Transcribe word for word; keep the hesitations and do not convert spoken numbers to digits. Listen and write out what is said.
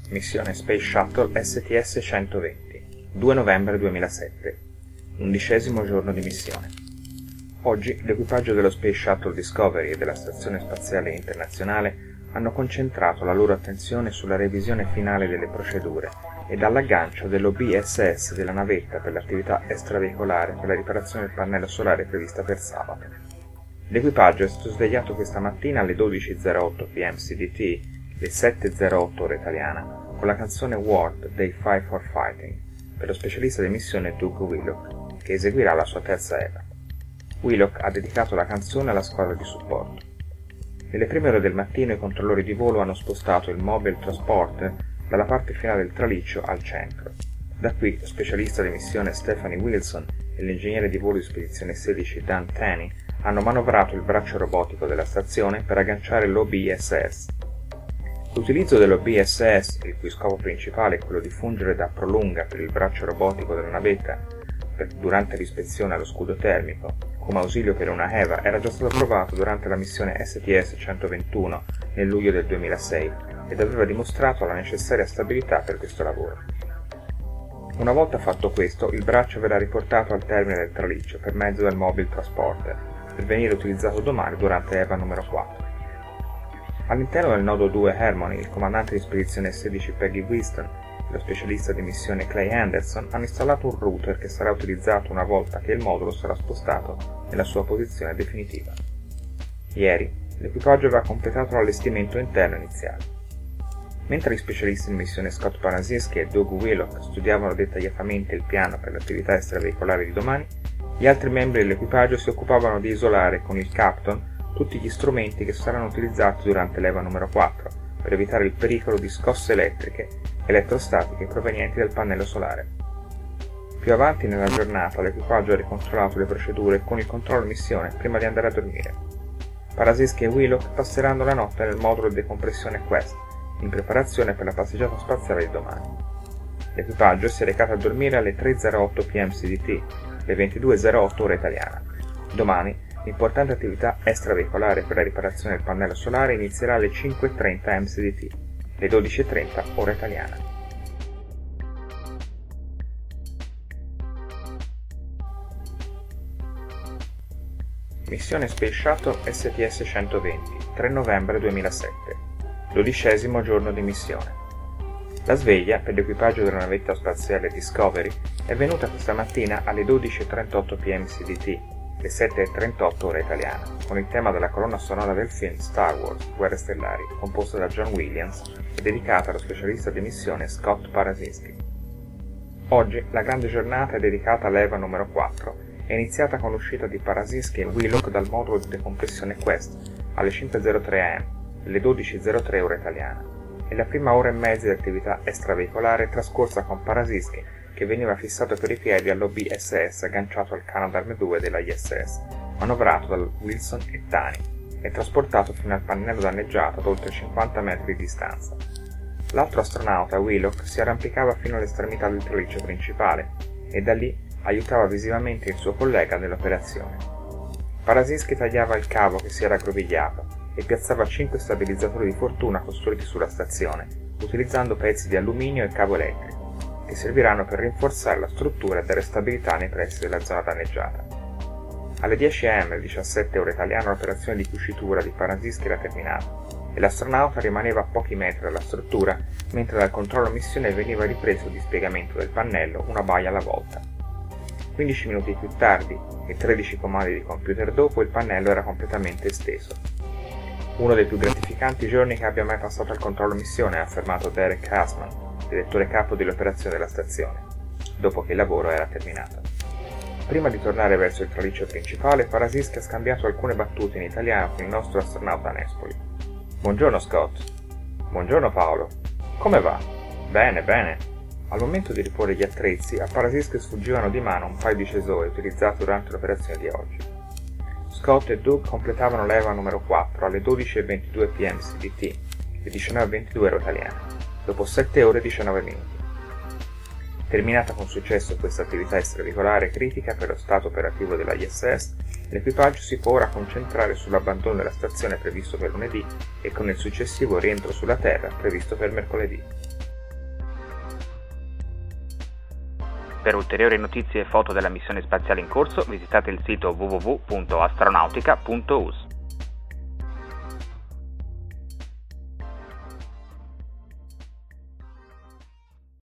Missione Space Shuttle S T S centoventi, due novembre duemilasette, undicesimo giorno di missione. Oggi l'equipaggio dello Space Shuttle Discovery e della Stazione Spaziale Internazionale hanno concentrato la loro attenzione sulla revisione finale delle procedure e dall'aggancio dell'O B S S della navetta per l'attività extraveicolare per la riparazione del pannello solare prevista per sabato. L'equipaggio è stato svegliato questa mattina alle dodici e zero otto p m C D T, le sette e zero otto ora italiana, con la canzone World Day cinque for Fighting per lo specialista di missione Doug Willock, che eseguirà la sua terza E V A. Willock ha dedicato la canzone alla squadra di supporto. Nelle prime ore del mattino i controllori di volo hanno spostato il Mobile Transporter dalla parte finale del traliccio al centro. Da qui lo specialista di missione Stephanie Wilson e l'ingegnere di volo di spedizione sedici Dan Tenney hanno manovrato il braccio robotico della stazione per agganciare l'O B S S. L'utilizzo dell'O B S S, il cui scopo principale è quello di fungere da prolunga per il braccio robotico della navetta per, durante l'ispezione allo scudo termico, come ausilio per una E V A, era già stato approvato durante la missione S T S centoventuno nel luglio del duemilasei ed aveva dimostrato la necessaria stabilità per questo lavoro. Una volta fatto questo, il braccio verrà riportato al termine del traliccio per mezzo del Mobile Transporter, per venire utilizzato domani durante E V A numero quattro. All'interno del nodo due Harmony, il comandante di spedizione sedici Peggy Winston e lo specialista di missione Clay Anderson hanno installato un router che sarà utilizzato una volta che il modulo sarà spostato nella sua posizione definitiva. Ieri, l'equipaggio aveva completato l'allestimento interno iniziale. Mentre gli specialisti di missione Scott Parazynski e Doug Willock studiavano dettagliatamente il piano per l'attività extraveicolare di domani, gli altri membri dell'equipaggio si occupavano di isolare con il Capton tutti gli strumenti che saranno utilizzati durante l'E V A numero quattro per evitare il pericolo di scosse elettriche elettrostatiche provenienti dal pannello solare. Più avanti nella giornata l'equipaggio ha ricontrollato le procedure con il controllo missione prima di andare a dormire. Parazynski e Willock passeranno la notte nel modulo di decompressione Quest, in preparazione per la passeggiata spaziale di domani. L'equipaggio si è recato a dormire alle tre e zero otto p m C D T, le ventidue e zero otto ora italiana. Domani l'importante attività extraveicolare per la riparazione del pannello solare inizierà alle cinque e trenta M C D T, le dodici e trenta ora italiana. Missione Space Shuttle S T S centoventi, tre novembre duemilasette, dodicesimo giorno di missione. La sveglia per l'equipaggio della navetta spaziale Discovery è venuta questa mattina alle dodici e trentotto p m C D T, le sette e trentotto ora italiana, con il tema della colonna sonora del film Star Wars Guerre Stellari, composta da John Williams e dedicata allo specialista di missione Scott Parazynski. Oggi la grande giornata è dedicata all'E V A numero quattro e è iniziata con l'uscita di Parazynski e Willock dal modulo di decompressione Quest alle cinque e zero tre a m, le dodici e zero tre ora italiana, e la prima ora e mezza di attività extraveicolare trascorsa con Parazynski, che veniva fissato per i piedi all'O B S S agganciato al Canadarm due della I S S, manovrato da Wilson e Tani, e trasportato fino al pannello danneggiato ad oltre cinquanta metri di distanza. L'altro astronauta, Willock, si arrampicava fino all'estremità del traliccio principale e da lì aiutava visivamente il suo collega nell'operazione. Parazynski tagliava il cavo che si era aggrovigliato e piazzava cinque stabilizzatori di fortuna costruiti sulla stazione, utilizzando pezzi di alluminio e cavo elettrico, che serviranno per rinforzare la struttura e dare stabilità nei pressi della zona danneggiata. Alle dieci a m, diciassette ora italiana, l'operazione di cucitura di Parazynski era terminata e l'astronauta rimaneva a pochi metri dalla struttura, mentre dal controllo missione veniva ripreso il dispiegamento del pannello una baia alla volta. quindici minuti più tardi e tredici comandi di computer dopo, il pannello era completamente esteso. Uno dei più gratificanti giorni che abbia mai passato al controllo missione, ha affermato Derek Hassman, direttore capo dell'operazione della stazione, dopo che il lavoro era terminato. Prima di tornare verso il traliccio principale, Parazynski ha scambiato alcune battute in italiano con il nostro astronauta Nespoli. «Buongiorno Scott». «Buongiorno Paolo». «Come va?» «Bene, bene». Al momento di riporre gli attrezzi, a Parazynski sfuggivano di mano un paio di cesori utilizzati durante l'operazione di oggi. Scott e Doug completavano l'E V A numero quattro alle dodici e ventidue p m C D T, le diciannove e ventidue ora italiana, dopo sette ore e diciannove minuti. Terminata con successo questa attività extraveicolare critica per lo stato operativo della I S S, l'equipaggio si può ora concentrare sull'abbandono della stazione previsto per lunedì e con il successivo rientro sulla Terra previsto per mercoledì. Per ulteriori notizie e foto della missione spaziale in corso visitate il sito w w w punto astronautica punto u s.